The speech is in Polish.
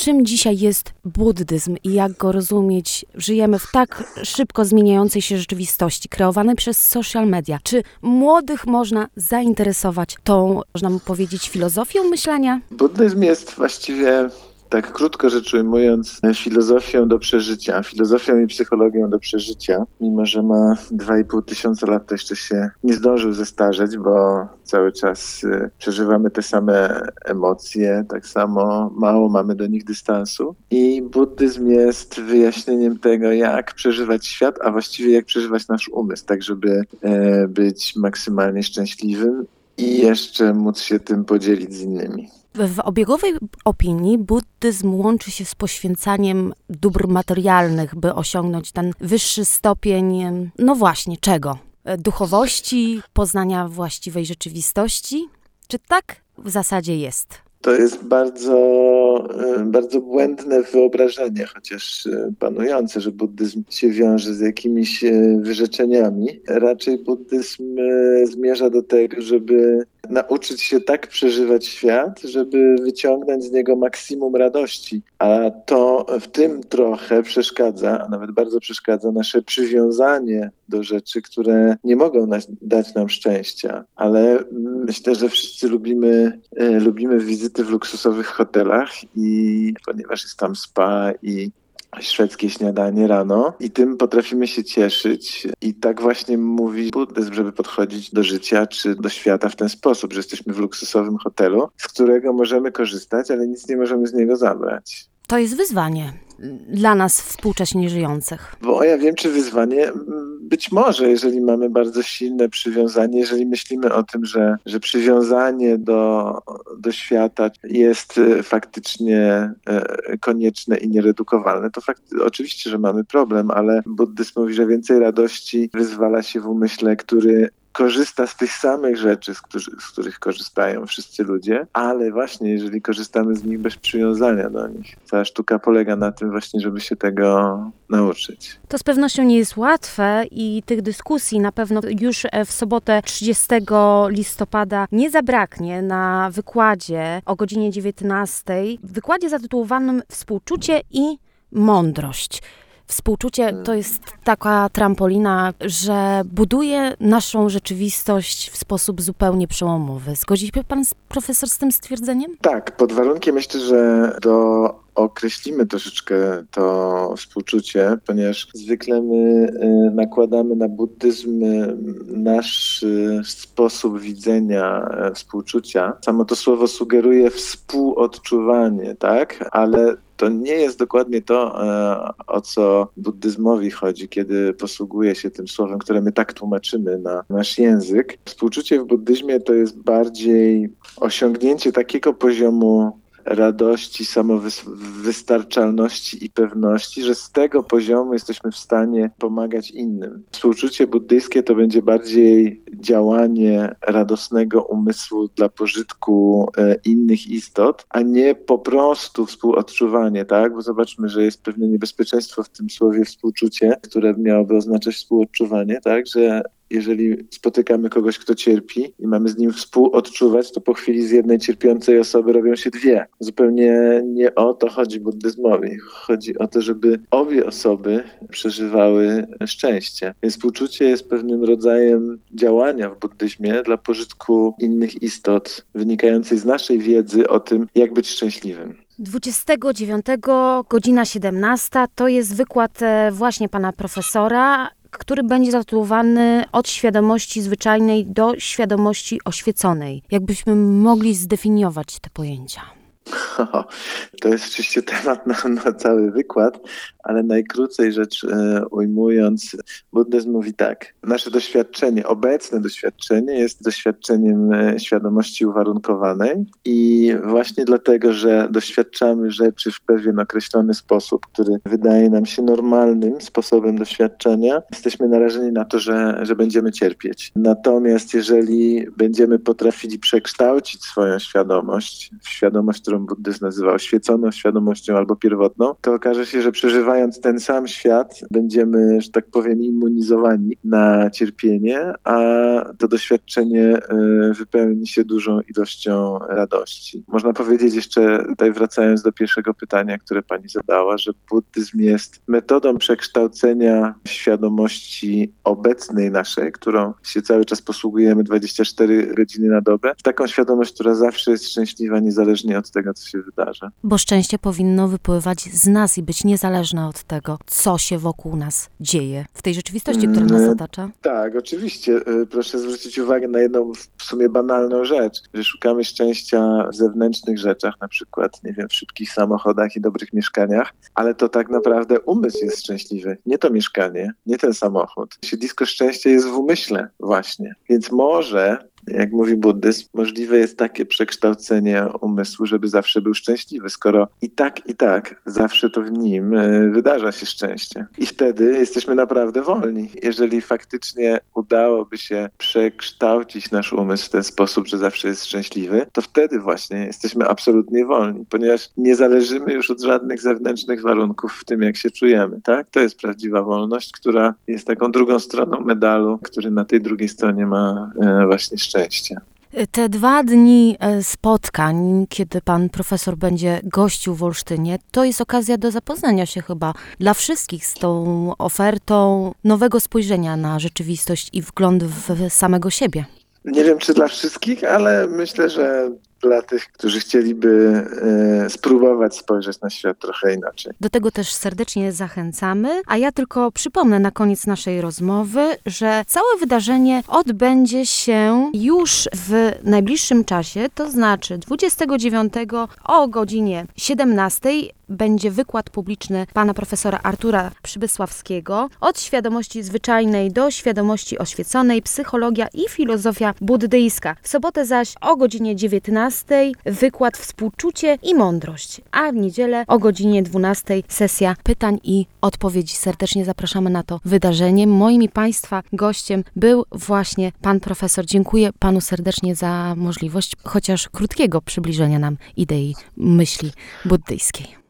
czym dzisiaj jest buddyzm i jak go rozumieć? Żyjemy w tak szybko zmieniającej się rzeczywistości, kreowanej przez social media. Czy młodych można zainteresować tą, można mu powiedzieć, filozofią myślenia? Buddyzm jest właściwie, tak krótko rzecz ujmując, filozofią do przeżycia, filozofią i psychologią do przeżycia. Mimo że ma 2,5 tysiąca lat, to jeszcze się nie zdążył zestarzeć, bo cały czas przeżywamy te same emocje, tak samo mało mamy do nich dystansu. I buddyzm jest wyjaśnieniem tego, jak przeżywać świat, a właściwie jak przeżywać nasz umysł, tak żeby być maksymalnie szczęśliwym i jeszcze móc się tym podzielić z innymi. W obiegowej opinii buddyzm łączy się z poświęcaniem dóbr materialnych, by osiągnąć ten wyższy stopień, no właśnie, czego? Duchowości, poznania właściwej rzeczywistości? Czy tak w zasadzie jest? To jest bardzo błędne wyobrażenie, chociaż panujące, że buddyzm się wiąże z jakimiś wyrzeczeniami. Raczej buddyzm zmierza do tego, żeby nauczyć się tak przeżywać świat, żeby wyciągnąć z niego maksimum radości. A to w tym trochę przeszkadza, a nawet bardzo przeszkadza nasze przywiązanie do rzeczy, które nie mogą dać nam szczęścia. Ale myślę, że wszyscy lubimy wizyty w luksusowych hotelach i ponieważ jest tam spa i szwedzkie śniadanie rano i tym potrafimy się cieszyć. I tak właśnie mówi buddyzm, żeby podchodzić do życia czy do świata w ten sposób, że jesteśmy w luksusowym hotelu, z którego możemy korzystać, ale nic nie możemy z niego zabrać. To jest wyzwanie dla nas współcześnie żyjących. Bo ja wiem, czy wyzwanie, być może, jeżeli mamy bardzo silne przywiązanie, jeżeli myślimy o tym, że przywiązanie do świata jest faktycznie konieczne i nieredukowalne, to oczywiście, że mamy problem, ale buddyzm mówi, że więcej radości wyzwala się w umyśle, który korzysta z tych samych rzeczy, z których korzystają wszyscy ludzie, ale właśnie jeżeli korzystamy z nich bez przywiązania do nich. Cała sztuka polega na tym właśnie, żeby się tego nauczyć. To z pewnością nie jest łatwe i tych dyskusji na pewno już w sobotę 30 listopada nie zabraknie na wykładzie o godzinie 19. Wykładzie zatytułowanym Współczucie i mądrość. Współczucie to jest taka trampolina, że buduje naszą rzeczywistość w sposób zupełnie przełomowy. Zgodzi się pan profesor z tym stwierdzeniem? Tak, pod warunkiem myślę, że określimy troszeczkę to współczucie, ponieważ zwykle my nakładamy na buddyzm nasz sposób widzenia współczucia. Samo to słowo sugeruje współodczuwanie, tak? Ale to nie jest dokładnie to, o co buddyzmowi chodzi, kiedy posługuje się tym słowem, które my tak tłumaczymy na nasz język. Współczucie w buddyzmie to jest bardziej osiągnięcie takiego poziomu radości, samowystarczalności i pewności, że z tego poziomu jesteśmy w stanie pomagać innym. Współczucie buddyjskie to będzie bardziej działanie radosnego umysłu dla pożytku innych istot, a nie po prostu współodczuwanie, tak? Bo zobaczmy, że jest pewne niebezpieczeństwo w tym słowie współczucie, które miałoby oznaczać współodczuwanie, tak? Że jeżeli spotykamy kogoś, kto cierpi i mamy z nim współodczuwać, to po chwili z jednej cierpiącej osoby robią się dwie. Zupełnie nie o to chodzi buddyzmowi. Chodzi o to, żeby obie osoby przeżywały szczęście. Więc współczucie jest pewnym rodzajem działania w buddyzmie dla pożytku innych istot, wynikającej z naszej wiedzy o tym, jak być szczęśliwym. 29 godzina 17 to jest wykład właśnie pana profesora, który będzie zatytułowany Od świadomości zwyczajnej do świadomości oświeconej. Jakbyśmy mogli zdefiniować te pojęcia? To jest oczywiście temat na cały wykład, ale najkrócej rzecz ujmując, buddyzm mówi tak. Nasze doświadczenie, obecne doświadczenie jest doświadczeniem świadomości uwarunkowanej i właśnie dlatego, że doświadczamy rzeczy w pewien określony sposób, który wydaje nam się normalnym sposobem doświadczenia, jesteśmy narażeni na to, że będziemy cierpieć. Natomiast jeżeli będziemy potrafili przekształcić swoją świadomość w świadomość, którą buddyzm nazywa oświeconą świadomością albo pierwotną, to okaże się, że przeżywając ten sam świat będziemy, że tak powiem, immunizowani na cierpienie, a to doświadczenie wypełni się dużą ilością radości. Można powiedzieć jeszcze, tutaj wracając do pierwszego pytania, które pani zadała, że buddyzm jest metodą przekształcenia świadomości obecnej naszej, którą się cały czas posługujemy 24 godziny na dobę, w taką świadomość, która zawsze jest szczęśliwa, niezależnie od tego, co się wydarza. Bo szczęście powinno wypływać z nas i być niezależne od tego, co się wokół nas dzieje w tej rzeczywistości, która nas otacza. Tak, oczywiście. Proszę zwrócić uwagę na jedną w sumie banalną rzecz, że szukamy szczęścia w zewnętrznych rzeczach, na przykład, nie wiem, w szybkich samochodach i dobrych mieszkaniach, ale to tak naprawdę umysł jest szczęśliwy, nie to mieszkanie, nie ten samochód. Siedlisko szczęścia jest w umyśle właśnie. Więc może, jak mówi buddyzm, możliwe jest takie przekształcenie umysłu, żeby zawsze był szczęśliwy, skoro i tak zawsze to w nim wydarza się szczęście. I wtedy jesteśmy naprawdę wolni. Jeżeli faktycznie udałoby się przekształcić nasz umysł w ten sposób, że zawsze jest szczęśliwy, to wtedy właśnie jesteśmy absolutnie wolni, ponieważ nie zależymy już od żadnych zewnętrznych warunków w tym, jak się czujemy. Tak? To jest prawdziwa wolność, która jest taką drugą stroną medalu, który na tej drugiej stronie ma właśnie szczęście. Te 2 dni spotkań, kiedy pan profesor będzie gościł w Olsztynie, to jest okazja do zapoznania się chyba dla wszystkich z tą ofertą nowego spojrzenia na rzeczywistość i wgląd w samego siebie. Nie wiem, czy dla wszystkich, ale myślę, że dla tych, którzy chcieliby spróbować spojrzeć na świat trochę inaczej. Do tego też serdecznie zachęcamy, a ja tylko przypomnę na koniec naszej rozmowy, że całe wydarzenie odbędzie się już w najbliższym czasie, to znaczy 29 o godzinie 17 będzie wykład publiczny pana profesora Artura Przybysławskiego od świadomości zwyczajnej do świadomości oświeconej, psychologia i filozofia buddyjska. W sobotę zaś o godzinie 19 wykład Współczucie i mądrość, a w niedzielę o godzinie 12 sesja pytań i odpowiedzi. Serdecznie zapraszamy na to wydarzenie. Moim i państwa gościem był właśnie pan profesor. Dziękuję panu serdecznie za możliwość chociaż krótkiego przybliżenia nam idei myśli buddyjskiej.